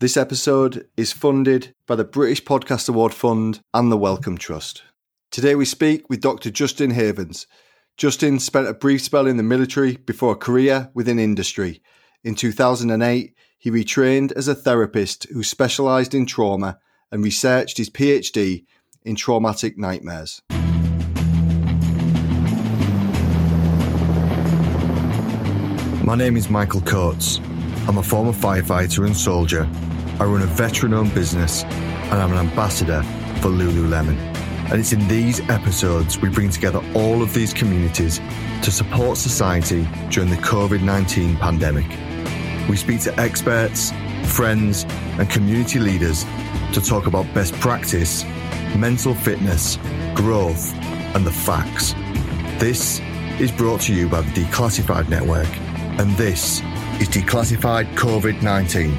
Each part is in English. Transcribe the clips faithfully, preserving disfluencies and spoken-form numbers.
This episode is funded by the British Podcast Award Fund and the Wellcome Trust. Today we speak with Doctor Justin Havens. Justin spent a brief spell in the military before a career within industry. In two thousand eight, he retrained as a therapist who specialised in trauma and researched his PhD in traumatic nightmares. My name is Michael Coates. I'm a former firefighter and soldier. I run a veteran-owned business and I'm an ambassador for Lululemon. And it's in these episodes we bring together all of these communities to support society during the covid nineteen pandemic. We speak to experts, friends and community leaders to talk about best practice, mental fitness, growth and the facts. This is brought to you by the Declassified Network, and this is Declassified covid nineteen.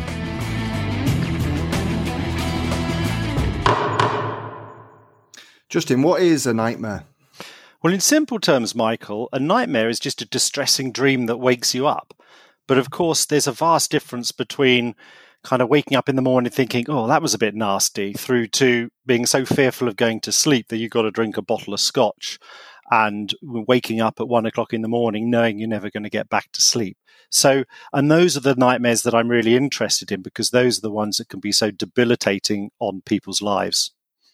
Justin, what is a nightmare? Well, in simple terms, Michael, a nightmare is just a distressing dream that wakes you up. But of course, there's a vast difference between kind of waking up in the morning thinking, oh, that was a bit nasty, through to being so fearful of going to sleep that you've got to drink a bottle of scotch and waking up at one o'clock in the morning knowing you're never going to get back to sleep. So, and those are the nightmares that I'm really interested in, because those are the ones that can be so debilitating on people's lives.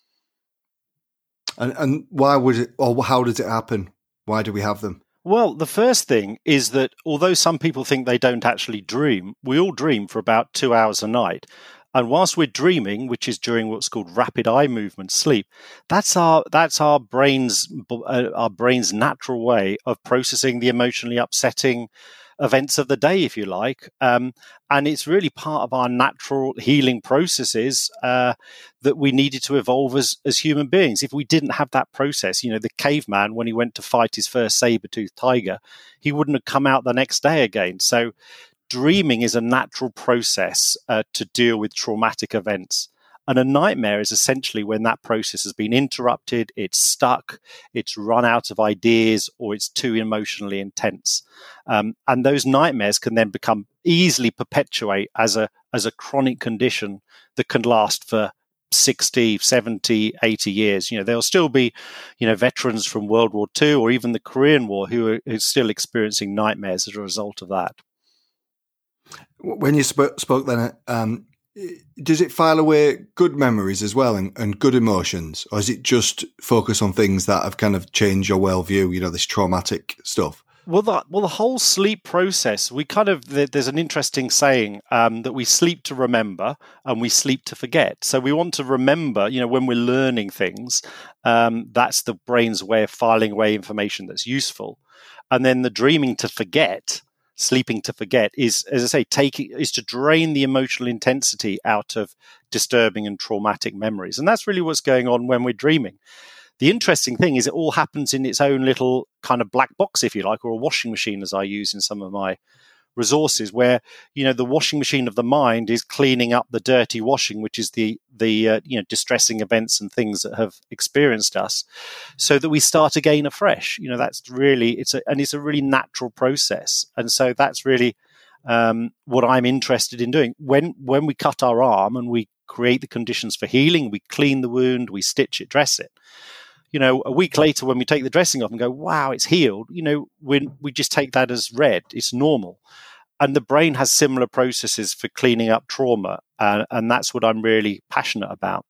And, and why would it, or how does it happen? Why do we have them? Well, the first thing is that although some people think they don't actually dream, we all dream for about two hours a night. And whilst we're dreaming, which is during what's called rapid eye movement sleep, that's our that's our brain's uh, our brain's natural way of processing the emotionally upsetting events of the day, if you like. Um, and it's really part of our natural healing processes uh, that we needed to evolve as, as human beings. If we didn't have that process, you know, the caveman, when he went to fight his first saber-toothed tiger, he wouldn't have come out the next day again. So dreaming is a natural process uh, to deal with traumatic events. And a nightmare is essentially when that process has been interrupted, it's stuck, it's run out of ideas, or it's too emotionally intense. Um, and those nightmares can then become easily perpetuate as a as a chronic condition that can last for sixty, seventy, eighty years. You know, there'll still be, you know, veterans from World War Two or even the Korean War who are, who are still experiencing nightmares as a result of that. When you spoke, spoke then, um, does it file away good memories as well and, and good emotions, or is it just focus on things that have kind of changed your worldview, you know, this traumatic stuff? Well, the, well, the whole sleep process, we kind of, there's an interesting saying um, that we sleep to remember and we sleep to forget. So we want to remember, you know, when we're learning things, um, that's the brain's way of filing away information that's useful. And then the dreaming to forget, sleeping to forget is, as I say, taking is to drain the emotional intensity out of disturbing and traumatic memories. And that's really what's going on when we're dreaming. The interesting thing is it all happens in its own little kind of black box, if you like, or a washing machine, as I use in some of my resources, where, you know, the washing machine of the mind is cleaning up the dirty washing, which is the the uh, you know, distressing events and things that have experienced us, so that we start again afresh. You know, that's really it's a and it's a really natural process, and so that's really um, what I'm interested in doing. When when we cut our arm and we create the conditions for healing, we clean the wound, we stitch it, dress it. You know, a week later when we take the dressing off and go, wow, it's healed, you know, we, we just take that as read. It's normal. And the brain has similar processes for cleaning up trauma. Uh, and that's what I'm really passionate about.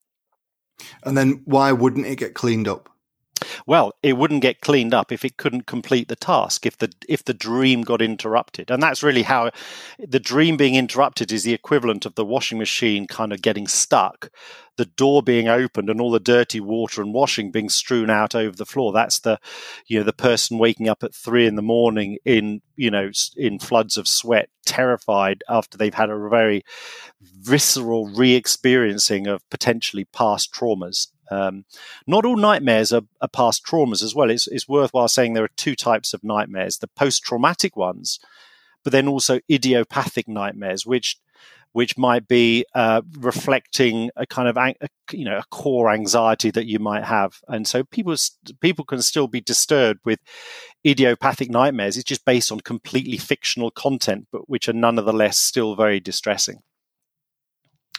And then why wouldn't it get cleaned up? Well, it wouldn't get cleaned up if it couldn't complete the task, if the if the dream got interrupted. And that's really how the dream being interrupted is the equivalent of the washing machine kind of getting stuck, the door being opened and all the dirty water and washing being strewn out over the floor. That's the, you know, the person waking up at three in the morning in, you know, in floods of sweat, terrified after they've had a very visceral re-experiencing of potentially past traumas. Um, not all nightmares are, are past traumas as well. It's, it's worthwhile saying there are two types of nightmares, the post-traumatic ones, but then also idiopathic nightmares, which which might be uh, reflecting a kind of, a, you know, a core anxiety that you might have. And so people people can still be disturbed with idiopathic nightmares. It's just based on completely fictional content, but which are nonetheless still very distressing.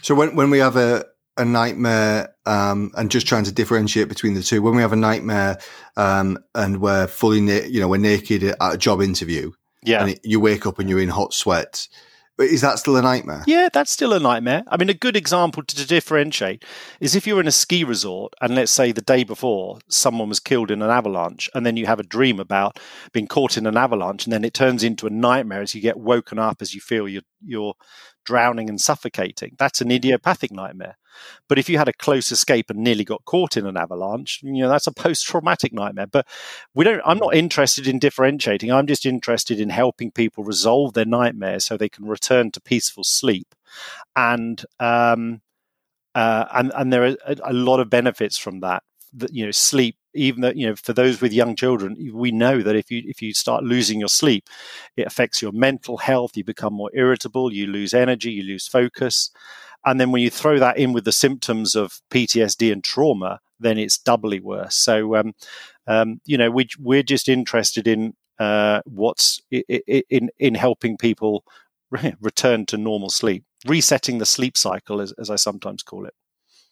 So when, when we have a, a nightmare, um, and just trying to differentiate between the two, when we have a nightmare, um, and we're fully, na- you know, we're naked at a job interview, yeah, and it, you wake up and you're in hot sweats, is that still a nightmare? Yeah, that's still a nightmare. I mean, a good example to, to differentiate is if you're in a ski resort and let's say the day before someone was killed in an avalanche, and then you have a dream about being caught in an avalanche, and then it turns into a nightmare as you get woken up as you feel you're, you're drowning and suffocating. That's an idiopathic nightmare. But if you had a close escape and nearly got caught in an avalanche, you know, that's a post-traumatic nightmare. But we don't. I'm not interested in differentiating. I'm just interested in helping people resolve their nightmares so they can return to peaceful sleep. And um, uh, and and there are a, a lot of benefits from that. That, you know, sleep. Even that, you know, for those with young children, we know that if you if you start losing your sleep, it affects your mental health. You become more irritable. You lose energy. You lose focus. And then when you throw that in with the symptoms of P T S D and trauma, then it's doubly worse. So, um, um, you know, we, we're just interested in uh, what's in in helping people re- return to normal sleep, resetting the sleep cycle, as, as I sometimes call it.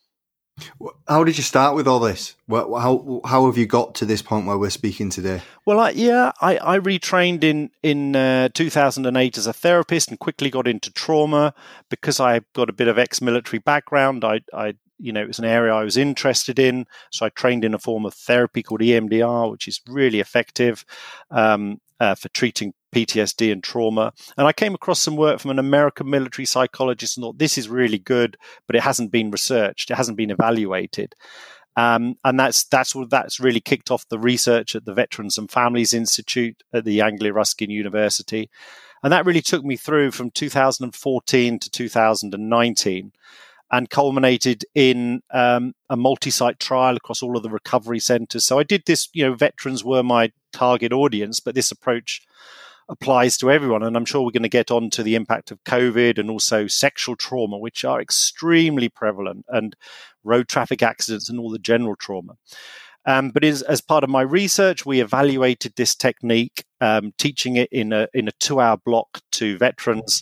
How did you start with all this? How how have you got to this point where we're speaking today? Well, I, yeah, I, I retrained in in uh, two thousand eight as a therapist and quickly got into trauma because I got a bit of ex-military background. I, I, you know, it was an area I was interested in, so I trained in a form of therapy called E M D R, which is really effective um, uh, for treating P T S D and trauma. And I came across some work from an American military psychologist and thought, this is really good, but it hasn't been researched. It hasn't been evaluated. Um, and that's that's what that's really kicked off the research at the Veterans and Families Institute at the Anglia Ruskin University. And that really took me through from two thousand fourteen to two thousand nineteen and culminated in um, a multi-site trial across all of the recovery centres. So I did this, you know, veterans were my target audience, but this approach applies to everyone. And I'm sure we're going to get on to the impact of COVID and also sexual trauma, which are extremely prevalent, and road traffic accidents and all the general trauma. Um, but as, as part of my research, we evaluated this technique, um, teaching it in a in a two-hour block to veterans,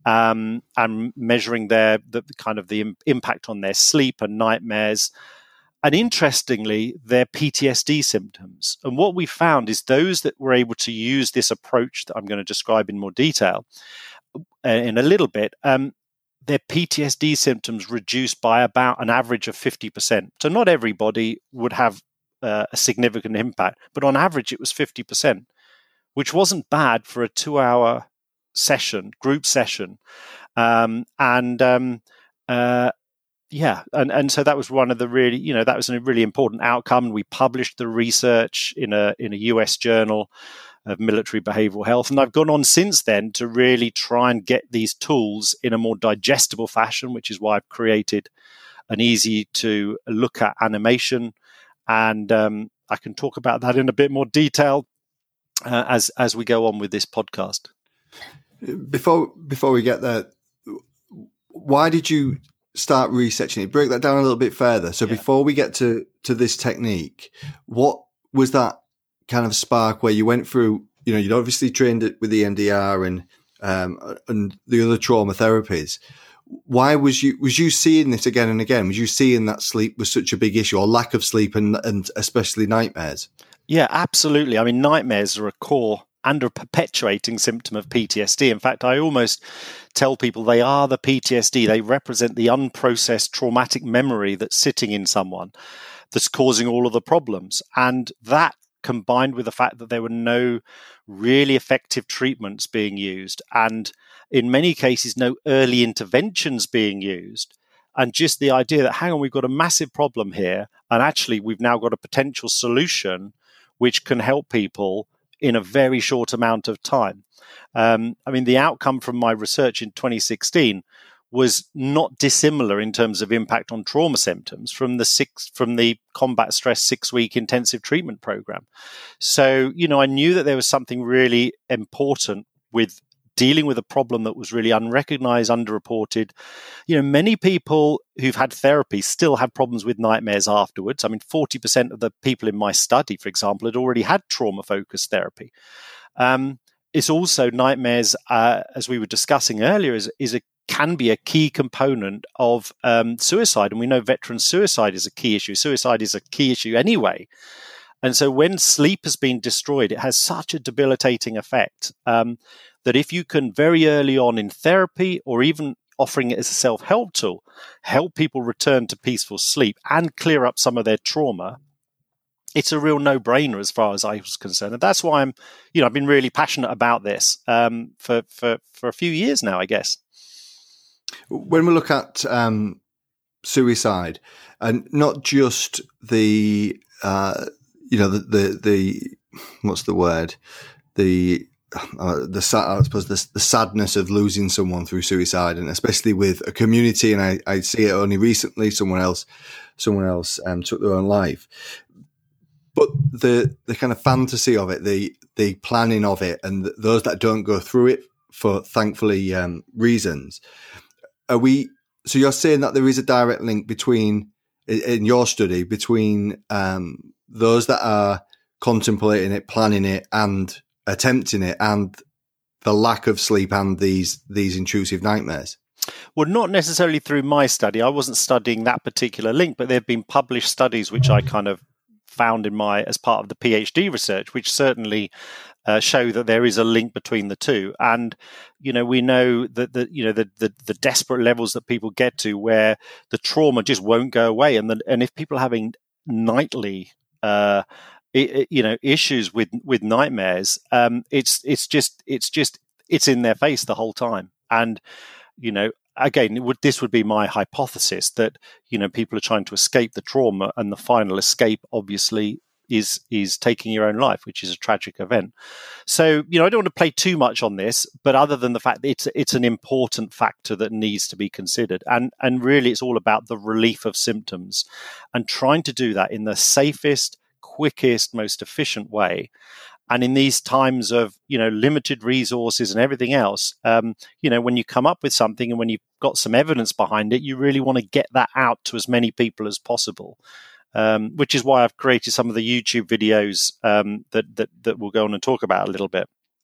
um, and measuring their the kind of the im- impact on their sleep and nightmares. And interestingly, their P T S D symptoms. And what we found is those that were able to use this approach that I'm going to describe in more detail uh, in a little bit, um, their P T S D symptoms reduced by about an average of fifty percent. So not everybody would have uh, a significant impact, but on average it was fifty percent, which wasn't bad for a two-hour session, group session. Um, and um, uh, Yeah, and, and so that was one of the really, you know, that was a really important outcome. We published the research in a in a U S journal of military behavioral health, and I've gone on since then to really try and get these tools in a more digestible fashion, which is why I've created an easy to look at animation, and um, I can talk about that in a bit more detail uh, as as we go on with this podcast. Before before we get there, why did you start researching it? Break that down a little bit further. So yeah. Before we get to, to this technique, what was that kind of spark where you went through, you know, you'd obviously trained it with the E M D R and, um, and the other trauma therapies. Why was you, was you seeing this again and again? Was you seeing that sleep was such a big issue, or lack of sleep, and, and especially nightmares? Yeah, absolutely. I mean, nightmares are a core and a perpetuating symptom of P T S D. In fact, I almost tell people they are the P T S D. They represent the unprocessed traumatic memory that's sitting in someone that's causing all of the problems. And that, combined with the fact that there were no really effective treatments being used, and in many cases, no early interventions being used, and just the idea that, hang on, we've got a massive problem here, and actually we've now got a potential solution which can help people in a very short amount of time. Um, I mean, the outcome from my research in twenty sixteen was not dissimilar in terms of impact on trauma symptoms from the six from the combat stress six-week intensive treatment program. So, you know, I knew that there was something really important with dealing with a problem that was really unrecognized, underreported. You know, many people who've had therapy still have problems with nightmares afterwards. I mean, forty percent of the people in my study, for example, had already had trauma-focused therapy. Um, it's also nightmares, uh, as we were discussing earlier, is, is a can be a key component of um, suicide. And we know veteran suicide is a key issue. Suicide is a key issue anyway. And so when sleep has been destroyed, it has such a debilitating effect um, that if you can very early on in therapy, or even offering it as a self-help tool, help people return to peaceful sleep and clear up some of their trauma, it's a real no-brainer as far as I was concerned. And that's why I'm, you know, I've been really passionate about this um, for, for, for a few years now, I guess. When we look at um, suicide, and not just the, uh, you know, the, the, the, what's the word? The, uh, the, I suppose the, the sadness of losing someone through suicide, and especially with a community. And I, I see it only recently, someone else, someone else um, took their own life. But the, the kind of fantasy of it, the, the planning of it, and th- those that don't go through it for thankfully um, reasons, are we, so you're saying that there is a direct link between, in your study, between um, those that are contemplating it, planning it, and attempting it, and the lack of sleep and these these intrusive nightmares? Well, not necessarily through my study. I wasn't studying that particular link, but there have been published studies which I kind of found in my, as part of the PhD research, which certainly uh, show that there is a link between the two. And, you know, we know that the, you know, the, the, the desperate levels that people get to where the trauma just won't go away. And the, and if people are having nightly, uh, it, you know, issues with, with nightmares, um, it's, it's just, it's just, it's in their face the whole time. And, you know, again, it would, this would be my hypothesis that, you know, people are trying to escape the trauma, and the final escape obviously is is taking your own life, which is a tragic event. So, you know, I don't want to play too much on this, but other than the fact that it's it's an important factor that needs to be considered, and and really it's all about the relief of symptoms, and trying to do that in the safest, quickest, most efficient way. And in these times of, you know, limited resources and everything else, um, you know, when you come up with something and when you've got some evidence behind it, you really want to get that out to as many people as possible. Um, which is why I've created some of the YouTube videos um, that, that that we'll go on and talk about a little bit.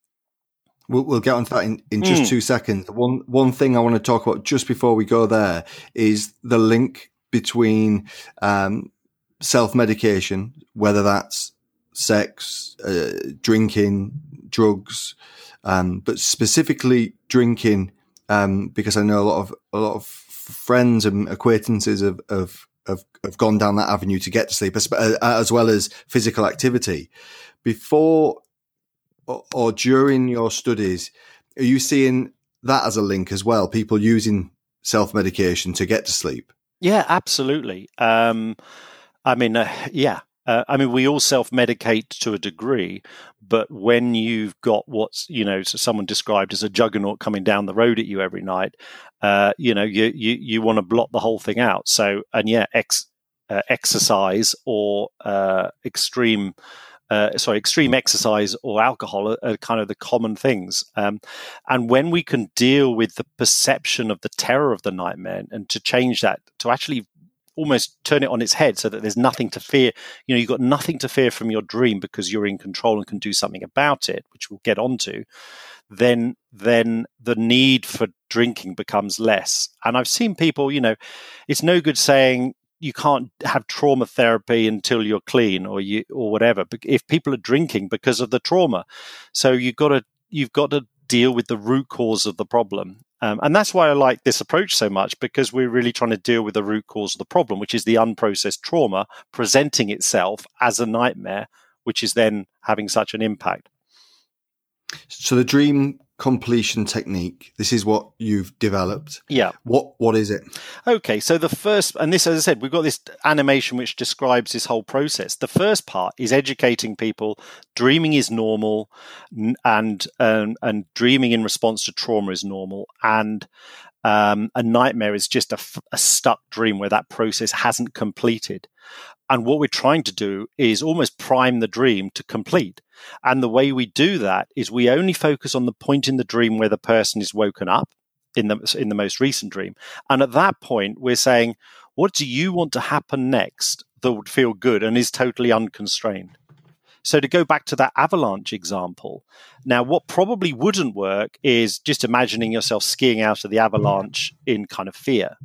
We'll, we'll get on to that in, in just mm. two seconds. One one thing I want to talk about just before we go there is the link between um, self-medication, whether that's sex, uh, drinking, drugs, um, but specifically drinking, um, because I know a lot of a lot of friends and acquaintances of of Have, have gone down that avenue to get to sleep, as, as well as physical activity. Before or, or during your studies, are you seeing that as a link as well? People using self-medication to get to sleep? Yeah, absolutely. Um, I mean, uh, yeah. Uh, I mean, we all self-medicate to a degree, but when you've got what's, you know, so someone described as a juggernaut coming down the road at you every night, uh, you know, you you, you want to blot the whole thing out. So, and yeah, ex, uh, exercise or uh, extreme, uh, sorry, extreme exercise or alcohol are, are kind of the common things. Um, and when we can deal with the perception of the terror of the nightmare, and to change that, to actually almost turn it on its head so that there's nothing to fear. You know, you've got nothing to fear from your dream because you're in control and can do something about it, which we'll get onto. Then, then the need for drinking becomes less. And I've seen people, you know, it's no good saying you can't have trauma therapy until you're clean or you, or whatever. But if people are drinking because of the trauma, so you've got to, you've got to deal with the root cause of the problem. Um, and that's why I like this approach so much, because we're really trying to deal with the root cause of the problem, which is the unprocessed trauma presenting itself as a nightmare, which is then having such an impact. So the dream completion technique, this is what you've developed. Yeah. What What is it? Okay, so the first, and this, as I said, we've got this animation which describes this whole process. The first part is educating people. Dreaming is normal, and um, and dreaming in response to trauma is normal, and um, a nightmare is just a, a stuck dream where that process hasn't completed. And what we're trying to do is almost prime the dream to complete. And the way we do that is we only focus on the point in the dream where the person is woken up in the in the most recent dream. And at that point, we're saying, what do you want to happen next that would feel good and is totally unconstrained? So to go back to that avalanche example, now what probably wouldn't work is just imagining yourself skiing out of the avalanche in kind of fear.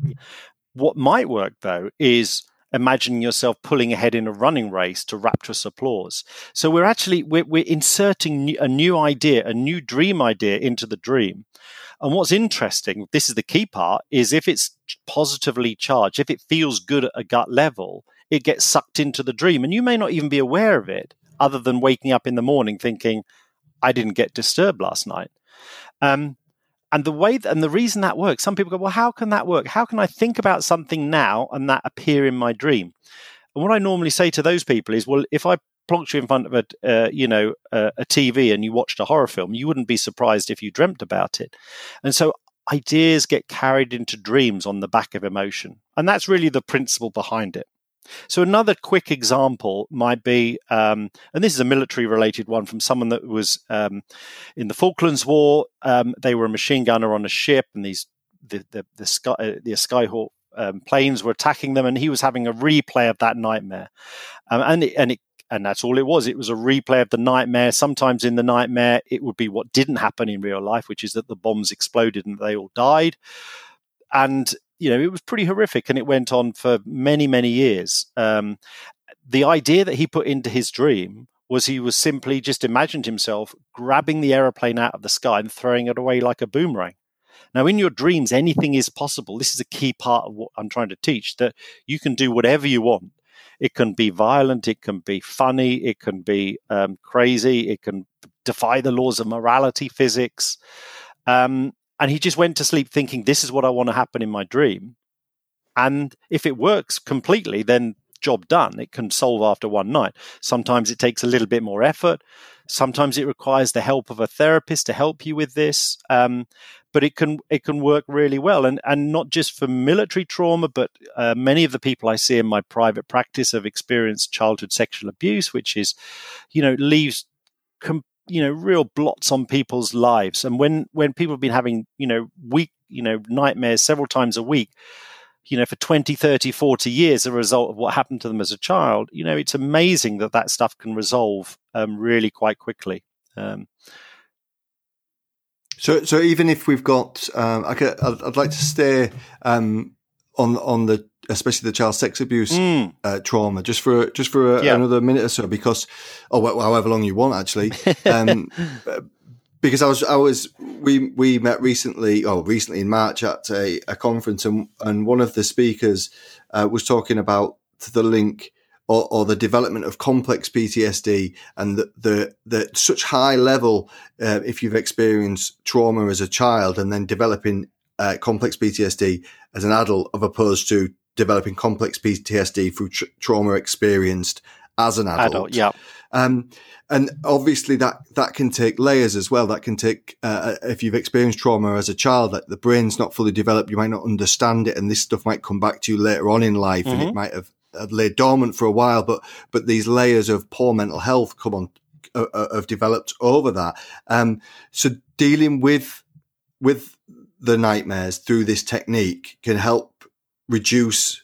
What might work, though, is imagining yourself pulling ahead in a running race to rapturous applause. So we're actually we're, we're inserting a new idea, a new dream idea into the dream. And what's interesting, this is the key part, is if it's positively charged, if it feels good at a gut level, it gets sucked into the dream. And you may not even be aware of it, other than waking up in the morning thinking, I didn't get disturbed last night. Um, and the way th- and the reason that works, some people go, well, how can that work? How can I think about something now and that appear in my dream? And what I normally say to those people is, well, if I plonked you in front of a, uh, you know, a, a T V and you watched a horror film, you wouldn't be surprised if you dreamt about it. And so ideas get carried into dreams on the back of emotion. And that's really the principle behind it. So another quick example might be, um, and this is a military-related one from someone that was um, in the Falklands War. Um, they were a machine gunner on a ship, and these the the the, Sky, uh, the Skyhawk um, planes were attacking them, and he was having a replay of that nightmare. Um, and it, and it and that's all it was. It was a replay of the nightmare. Sometimes in the nightmare, it would be what didn't happen in real life, which is that the bombs exploded and they all died. And you know, it was pretty horrific, and it went on for many, many years. Um, the idea that he put into his dream was he was simply just imagined himself grabbing the aeroplane out of the sky and throwing it away like a boomerang. Now, in your dreams, anything is possible. This is a key part of what I'm trying to teach, that you can do whatever you want. It can be violent, it can be funny, it can be um, crazy, it can defy the laws of morality, physics. Um, and he just went to sleep thinking, this is what I want to happen in my dream. And if it works completely, then job done. It can solve after one night. Sometimes it takes a little bit more effort. Sometimes it requires the help of a therapist to help you with this. Um, but it can it can work really well. And, and not just for military trauma, but uh, many of the people I see in my private practice have experienced childhood sexual abuse, which is, you know, leaves com- you know, real blots on people's lives. And when, when people have been having, you know, week, you know, nightmares several times a week, you know, for twenty, thirty, forty years, as a result of what happened to them as a child, you know, it's amazing that that stuff can resolve um, really quite quickly. Um, so, so even if we've got, um, I could, I'd, I'd like to stay um, on on the, especially the child sex abuse mm. uh, trauma, just for just for a, yeah. another minute or so, because, or well, however long you want, actually. Um, Because I was, I was, we we met recently, oh, recently in March at a, a conference, and and one of the speakers uh, was talking about the link or, or the development of complex P T S D, and the the, the such high level uh, if you've experienced trauma as a child and then developing uh, complex P T S D as an adult, of opposed to developing complex P T S D through tr- trauma experienced as an adult. Adult, yeah. Um, and obviously that, that can take layers as well. That can take, uh, if you've experienced trauma as a child, that the brain's not fully developed, you might not understand it. And this stuff might come back to you later on in life, mm-hmm. and it might have, have laid dormant for a while, but, but these layers of poor mental health come on, uh, uh, have developed over that. Um, so dealing with, with the nightmares through this technique can help reduce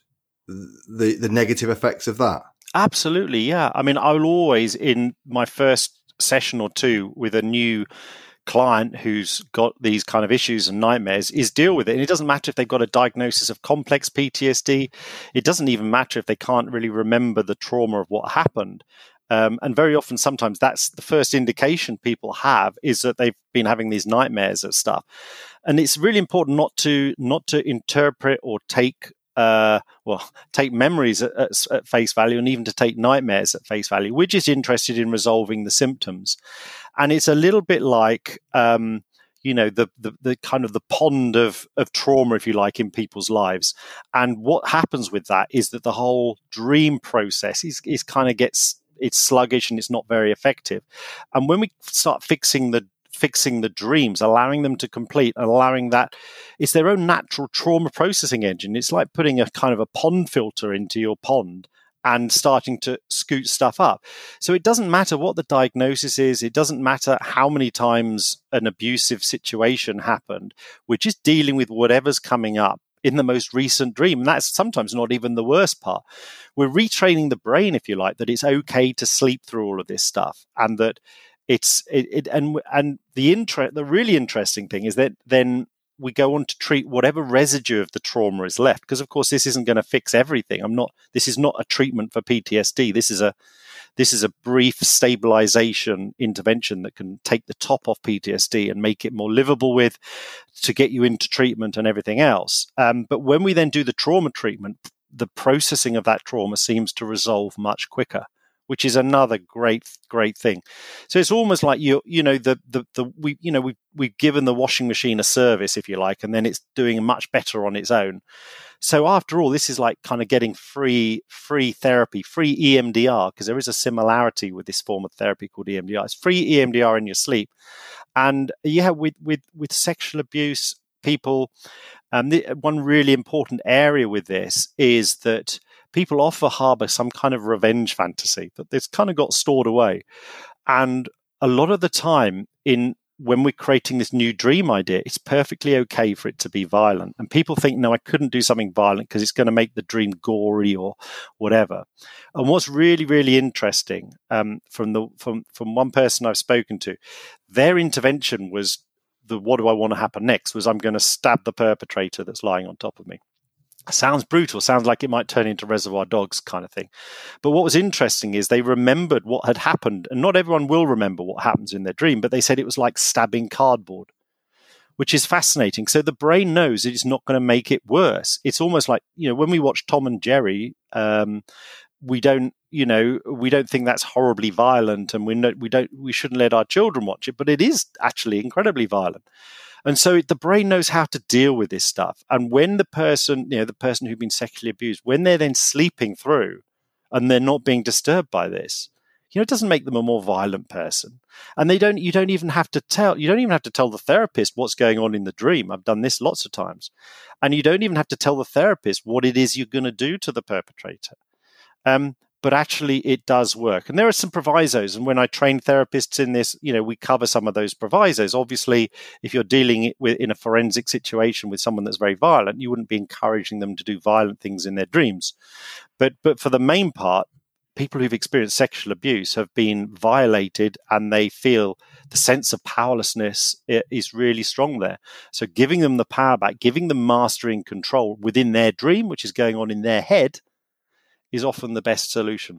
the, the negative effects of that. Absolutely, yeah. I mean, I will always, in my first session or two with a new client who's got these kind of issues and nightmares, is deal with it. And it doesn't matter if they've got a diagnosis of complex P T S D. It doesn't even matter if they can't really remember the trauma of what happened. Um, and very often, sometimes that's the first indication people have, is that they've been having these nightmares of stuff. And it's really important not to not to interpret or take Uh, well, take memories at, at, at face value, and even to take nightmares at face value. We're just interested in resolving the symptoms. And it's a little bit like, um, you know, the, the, the kind of the pond of, of trauma, if you like, in people's lives. And what happens with that is that the whole dream process is, is kind of gets, it's sluggish and it's not very effective. And when we start fixing the fixing the dreams, allowing them to complete, allowing that, it's their own natural trauma processing engine. It's like putting a kind of a pond filter into your pond and starting to scoot stuff up. So it doesn't matter what the diagnosis is. It doesn't matter how many times an abusive situation happened. We're just dealing with whatever's coming up in the most recent dream. And that's sometimes not even the worst part. We're retraining the brain, if you like, that it's okay to sleep through all of this stuff, and that it's it, it and and the inter- the really interesting thing is that then we go on to treat whatever residue of the trauma is left, because of course this isn't going to fix everything. I'm not this is not a treatment for P T S D. This is a this is a brief stabilization intervention that can take the top off P T S D and make it more livable with, to get you into treatment and everything else. Um, but when we then do the trauma treatment, the processing of that trauma seems to resolve much quicker, which is another great, great thing. So it's almost like you, you know, the the the we, you know, we we've given the washing machine a service, if you like, and then it's doing much better on its own. So after all, this is like kind of getting free, free therapy, free E M D R, because there is a similarity with this form of therapy called E M D R. It's free E M D R in your sleep, and yeah, with with with sexual abuse, people, um, the, one really important area with this is that people often harbor some kind of revenge fantasy that it's kind of got stored away. And a lot of the time in when we're creating this new dream idea, it's perfectly okay for it to be violent. And people think, no, I couldn't do something violent because it's going to make the dream gory or whatever. And what's really, really interesting um, from the from, from one person I've spoken to, their intervention was the what do I want to happen next was I'm going to stab the perpetrator that's lying on top of me. Sounds brutal, sounds like it might turn into Reservoir Dogs kind of thing. But what was interesting is they remembered what had happened, and not everyone will remember what happens in their dream, but they said it was like stabbing cardboard, which is fascinating. So the brain knows it's not going to make it worse. It's almost like, you know, when we watch Tom and Jerry, um, we don't, you know, we don't think that's horribly violent, and we no, we don't, we shouldn't let our children watch it, but it is actually incredibly violent. And so the brain knows how to deal with this stuff. And when the person, you know, the person who's been sexually abused, when they're then sleeping through and they're not being disturbed by this, you know, it doesn't make them a more violent person. And they don't, you don't even have to tell, you don't even have to tell the therapist what's going on in the dream. I've done this lots of times. And you don't even have to tell the therapist what it is you're going to do to the perpetrator. Um, But actually, it does work. And there are some provisos. And when I train therapists in this, you know, we cover some of those provisos. Obviously, if you're dealing with in a forensic situation with someone that's very violent, you wouldn't be encouraging them to do violent things in their dreams. But but for the main part, people who've experienced sexual abuse have been violated, and they feel the sense of powerlessness is really strong there. So giving them the power back, giving them mastery and control within their dream, which is going on in their head, is often the best solution.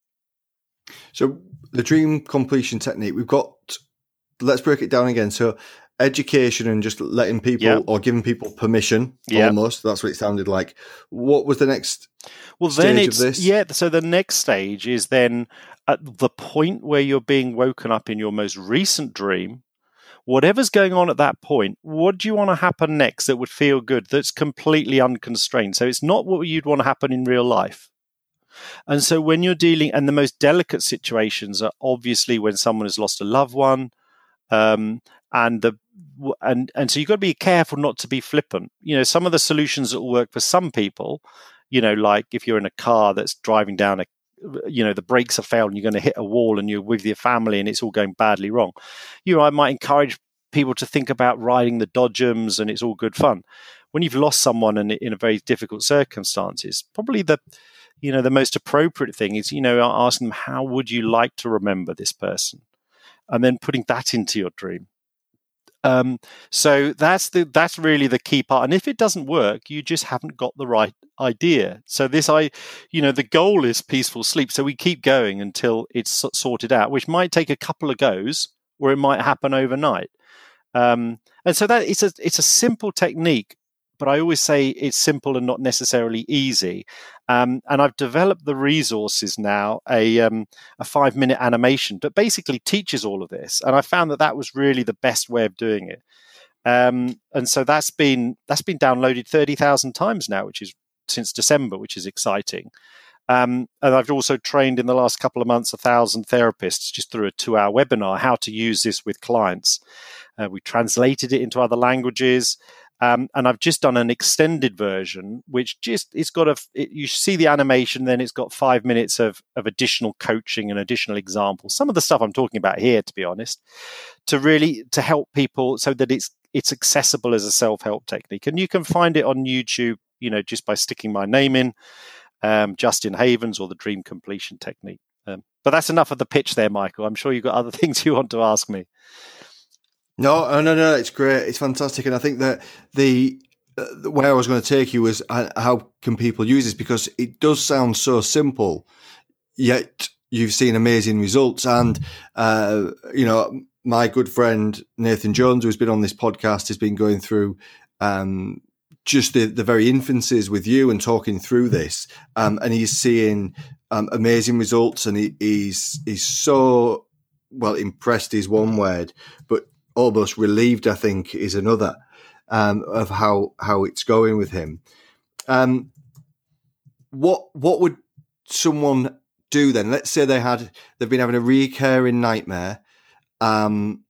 So the dream completion technique, we've got, let's break it down again. So education and just letting people yep. or giving people permission, yep. almost, that's what it sounded like. What was the next well, stage then it's, of this? Yeah, so the next stage is then at the point where you're being woken up in your most recent dream, whatever's going on at that point, what do you want to happen next that would feel good, that's completely unconstrained? So it's not what you'd want to happen in real life. And so when you're dealing, and the most delicate situations are obviously when someone has lost a loved one, um, and the and and so you've got to be careful not to be flippant. You know, some of the solutions that will work for some people, you know, like if you're in a car that's driving down a, you know, the brakes have failed and you're going to hit a wall and you're with your family and it's all going badly wrong. You know, I might encourage people to think about riding the Dodgems and it's all good fun. When you've lost someone in, in a very difficult circumstances, probably the You know, the most appropriate thing is, you know, asking them, how would you like to remember this person? And then putting that into your dream. Um, so that's the that's really the key part. And if it doesn't work, you just haven't got the right idea. So this, I, you know, the goal is peaceful sleep. So we keep going until it's sorted out, which might take a couple of goes, or it might happen overnight. Um, and so that it's a it's a simple technique. But I always say it's simple and not necessarily easy. Um, and I've developed the resources now, a um, a five-minute animation that basically teaches all of this. And I found that that was really the best way of doing it. Um, and so that's been that's been downloaded thirty thousand times now, which is since December, which is exciting. Um, and I've also trained in the last couple of months a thousand therapists just through a two-hour webinar how to use this with clients. Uh, we translated it into other languages. Um, and I've just done an extended version, which just, it's got a, it, you see the animation, then it's got five minutes of, of additional coaching and additional examples. Some of the stuff I'm talking about here, to be honest, to really, to help people so that it's, it's accessible as a self-help technique. And you can find it on YouTube, you know, just by sticking my name in, um, Justin Havens or the Dream Completion Technique. Um, but that's enough of the pitch there, Michael. I'm sure you've got other things you want to ask me. No, no, no, it's great. It's fantastic. And I think that the uh, where I was going to take you was uh, how can people use this? Because it does sound so simple, yet you've seen amazing results. And, uh, you know, my good friend Nathan Jones, who's been on this podcast, has been going through um, just the, the very infancies with you and talking through this. Um, and he's seeing um, amazing results. And he, he's he's so, well, impressed is one word, but almost relieved, I think, is another, um, of how how it's going with him. Um, what what would someone do then? Let's say they had they've been having a recurring nightmare, um,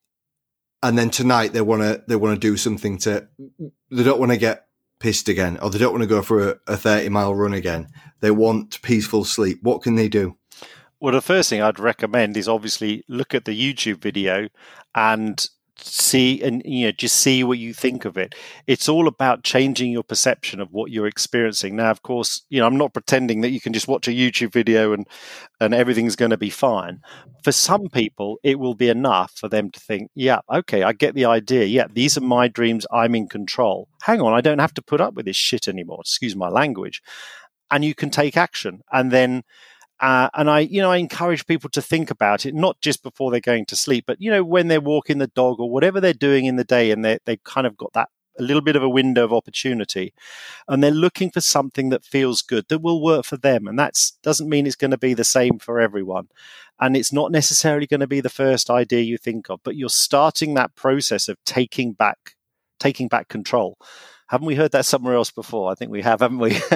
and then tonight they want to they want to do something to. They don't want to get pissed again, or they don't want to go for a, a thirty mile run again. They want peaceful sleep. What can they do? Well, the first thing I'd recommend is obviously look at the YouTube video and see, and you know, just see what you think of it. It's all about changing your perception of what you're experiencing. Now, of course, you know, I'm not pretending that you can just watch a YouTube video and and everything's going to be fine. For some people, it will be enough for them to think, yeah, okay, I get the idea. Yeah, these are my dreams. I'm in control. Hang on, I don't have to put up with this shit anymore. Excuse my language. And you can take action. And then Uh, and I, you know, I encourage people to think about it, not just before they're going to sleep, but, you know, when they're walking the dog or whatever they're doing in the day, and they they've kind of got that a little bit of a window of opportunity, and they're looking for something that feels good, that will work for them. And that doesn't mean it's going to be the same for everyone. And it's not necessarily going to be the first idea you think of, but you're starting that process of taking back, taking back control. Haven't we heard that somewhere else before? I think we have, haven't we?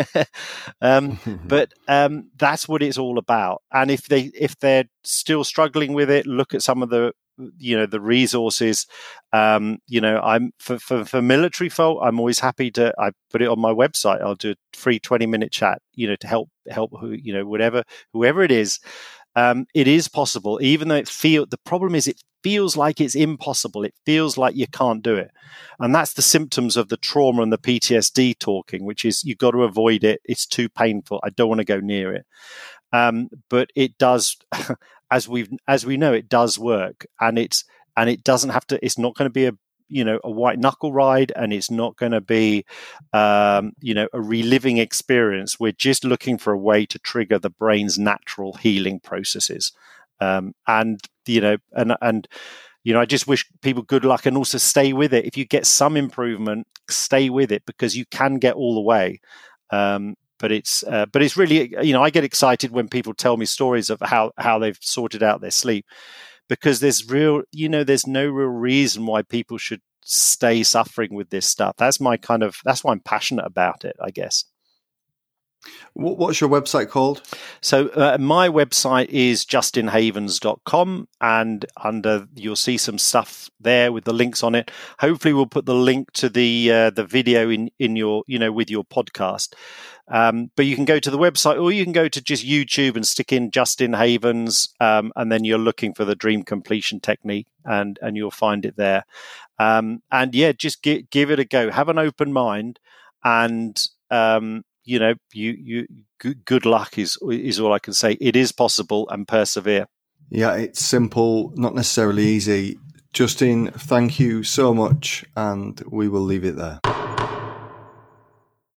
um, but um, that's what it's all about. And if they if they're still struggling with it, look at some of the you know the resources. Um, you know, I'm for, for for military folk, I'm always happy to. I put it on my website. I'll do a free twenty minute chat. You know, to help help who you know whatever whoever it is. Um, it is possible, even though it feel. The problem is, it feels like it's impossible. It feels like you can't do it, and that's the symptoms of the trauma and the P T S D talking, which is you've got to avoid it. It's too painful. I don't want to go near it. Um, but it does, as we as we know, it does work, and it's and it doesn't have to. It's not going to be a you know, a white knuckle ride, and it's not going to be, um, you know, a reliving experience. We're just looking for a way to trigger the brain's natural healing processes. Um, and, you know, and, and, you know, I just wish people good luck, and also stay with it. If you get some improvement, stay with it, because you can get all the way. Um, but it's, uh, but it's really, you know, I get excited when people tell me stories of how, how they've sorted out their sleep. Because there's real, you know, there's no real reason why people should stay suffering with this stuff. That's my kind of, that's why I'm passionate about it, I guess. What's your website called? So uh, my website is justin havens dot com, and under you'll see some stuff there with the links on it. Hopefully we'll put the link to the uh, the video in, in your, you know, with your podcast. Um, but you can go to the website, or you can go to just YouTube and stick in Justin Havens, um, and then you're looking for the Dream Completion Technique, and, and you'll find it there. Um, and yeah, just give, give it a go. Have an open mind, and um, you know, you you good, good luck is is all I can say. It is possible, and persevere. Yeah, it's simple, not necessarily easy. Justin, thank you so much, and we will leave it there.